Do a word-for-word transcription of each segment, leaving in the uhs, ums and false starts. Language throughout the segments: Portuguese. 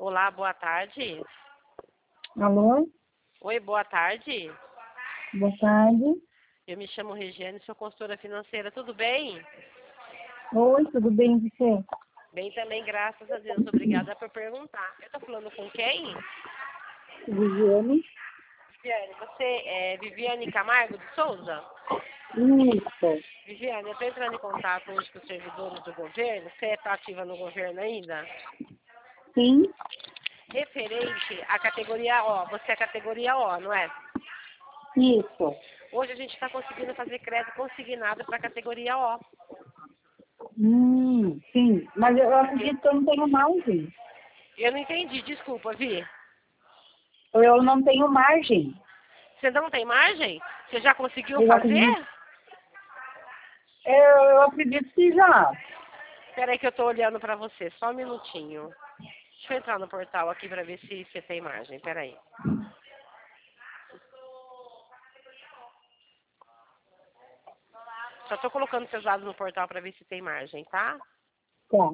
Olá, boa tarde. Alô? Oi, boa tarde. Boa tarde. Eu me chamo Regiane, sou consultora financeira, tudo bem? Oi, tudo bem e você? Bem também, graças a Deus. Obrigada por perguntar. Eu tô falando com quem? Viviane? Viviane, você é Viviane Camargo de Souza? Isso. Viviane, eu tô entrando em contato hoje com os servidores do governo. Você está ativa no governo ainda? Sim, Referente à categoria O. Você é categoria O, não é? isso. Hoje a gente está conseguindo fazer crédito consignado para a categoria O. Hum, sim. Mas eu acredito que eu não tenho margem. Eu não entendi, desculpa, Vi. Eu não tenho margem. Você não tem margem? Você já conseguiu Eu acredito, fazer? eu, eu acredito que já. Espera aí que eu estou olhando para você, só um minutinho. Deixa eu entrar no portal aqui para ver se você tem margem, espera aí. Só estou colocando seus dados no portal para ver se tem margem, tá? Tá.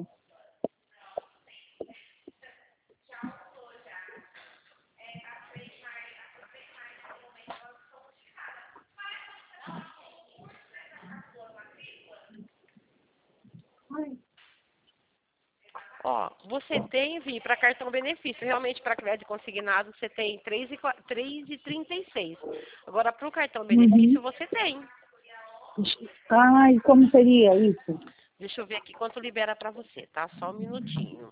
Ó, você tem, Vi, para cartão benefício. Realmente, para crédito consignado, você tem três e trinta e seis. Agora, para o cartão benefício, Uhum. você tem. Ai, como seria isso? Deixa eu ver aqui quanto libera para você, tá? Só um minutinho.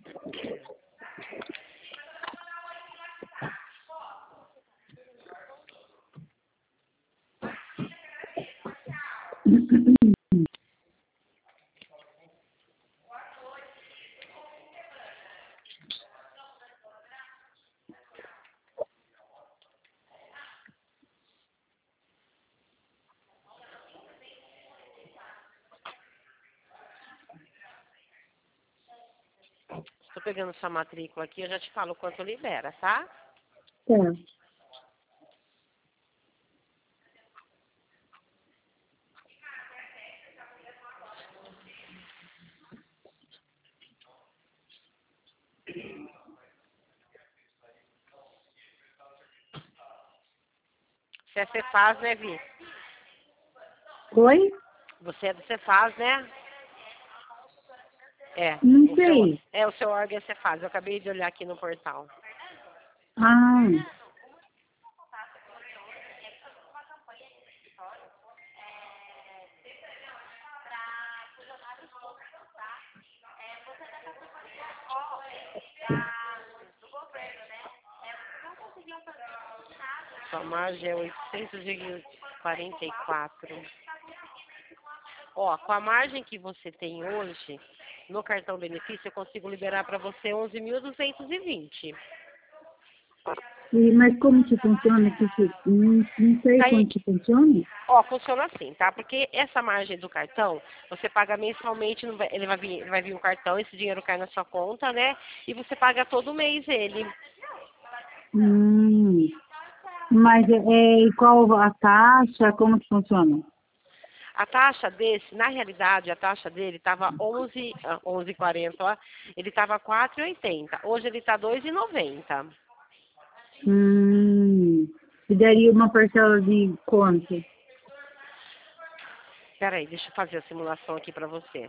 Estou pegando sua matrícula aqui, eu já te falo quanto libera, tá? Tá. Você é Cefaz, né, Vi? Oi? Você é do Cefaz, né? É. Não O seu, sei. é, o seu órgão é Cefaz. Eu acabei de olhar aqui no portal. Ah, Sua margem é oitocentos e quarenta e quatro. Ó, com a margem que você tem hoje, no cartão benefício, eu consigo liberar para você onze mil duzentos e vinte. e, mas como que funciona? Que, que, não, não sei Daí, como que funciona. ó, funciona assim, tá? Porque essa margem do cartão, você paga mensalmente, não vai- ele vai vir, vai vir um cartão, esse dinheiro cai na sua conta, né? E você paga todo mês ele. Hum. Mas é, é, e qual a taxa? Como que funciona? A taxa desse, na realidade, a taxa dele estava onze, ah, onze e quarenta, ó. Ele estava quatro e oitenta. Hoje ele está dois e noventa. Hum, e daria uma parcela de quanto? Peraí, deixa eu fazer a simulação aqui para você.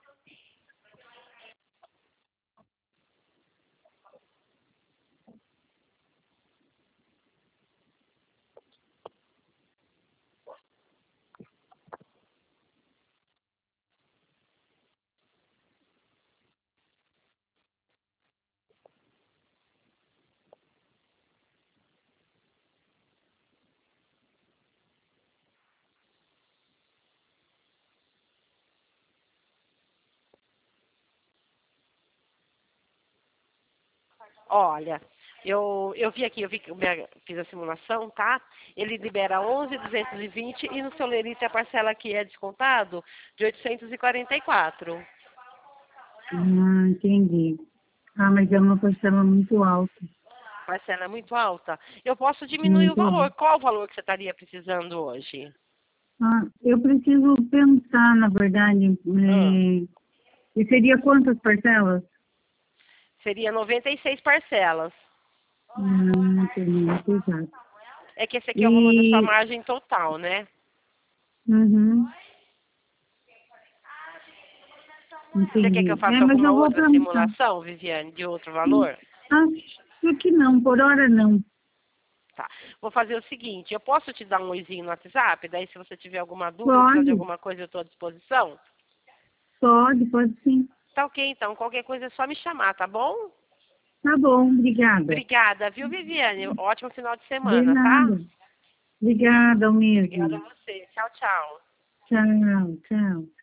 Olha, eu, eu vi aqui, eu vi que eu me- fiz a simulação, tá? Ele libera onze mil duzentos e vinte e no seu Lerite a parcela que é descontado de oitocentos e quarenta e quatro. Ah, entendi. Ah, mas é uma parcela muito alta. A parcela é muito alta. Eu posso diminuir o Muito alta. valor. Qual o valor que você estaria precisando hoje? Ah, eu preciso pensar, na verdade, Ah. é, e seria quantas parcelas? Seria noventa e seis parcelas. Hum, entendi, exato. É que esse aqui é o valor da sua E... margem total, né? Uhum. Você quer que Entendi. eu faça É, mas alguma eu vou outra perguntar. simulação, Viviane, de outro Hum, valor? Acho que não, por hora não. Tá. Vou fazer o seguinte, eu posso te dar um oizinho no WhatsApp? Daí se você tiver alguma dúvida, precisar de Pode, alguma coisa, eu estou à disposição? pode, pode sim. Tá ok, então. Qualquer coisa é só me chamar, tá bom? Tá bom, obrigada. Obrigada, viu, Viviane? Ótimo final de De semana, tá? nada. Obrigada, ao Obrigada a mesmo. você. Tchau, tchau. Tchau, tchau.